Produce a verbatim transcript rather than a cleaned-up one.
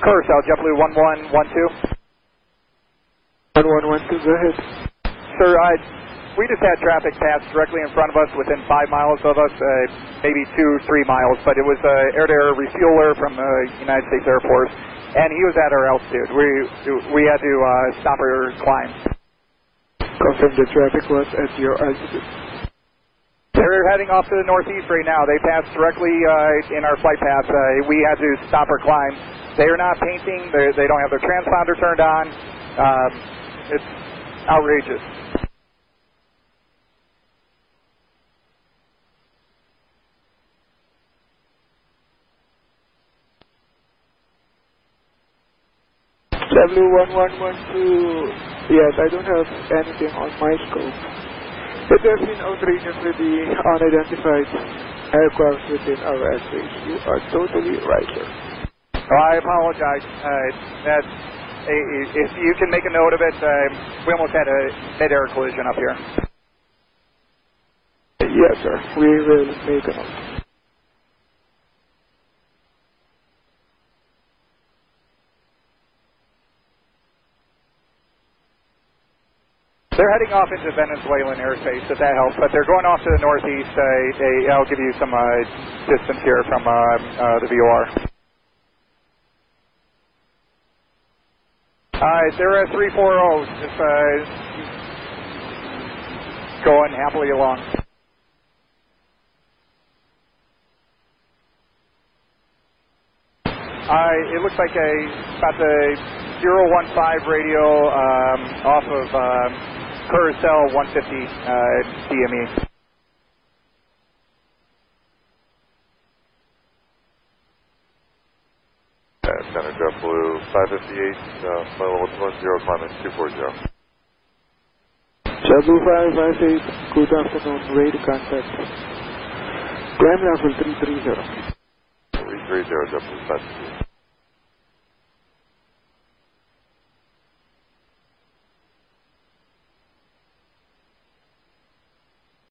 Curacao, JetBlue one one one two. one one one two, go ahead. Sir, I, we just had traffic pass directly in front of us within five miles of us, uh, maybe two, three miles, but it was an uh, air-to-air refueler from the United States Air Force, and he was at our altitude. We, we had to uh, stop our climb. Confirm the traffic was at your altitude. They're heading off to the northeast right now. They passed directly uh, in our flight path. Uh, we had to stop our climb. They are not painting. They, they don't have their transponder turned on. Um, it's outrageous. W one one one two, yes, I don't have anything on my scope. It has been outrageous with the unidentified aircraft within our airspace. You are totally right, sir. Well, I apologize. Uh, that, if you can make a note of it, uh, we almost had a mid-air collision up here. Yes, sir. We will make a note. They're heading off into Venezuelan airspace, if that helps, but they're going off to the northeast. Uh, they, I'll give you some uh, distance here from uh, uh, the V O R. Uh, they're at three four zero, just uh, going happily along. Uh, it looks like a, about the zero one five radio um, off of um, Curacao one fifty uh, D M E. Uh, Center JetBlue five fifty-eight, uh, flight level two one zero, climbing two four zero. JetBlue five five eight, good afternoon, radio contact. Climb level three three zero. three three zero, JetBlue five fifty-eight.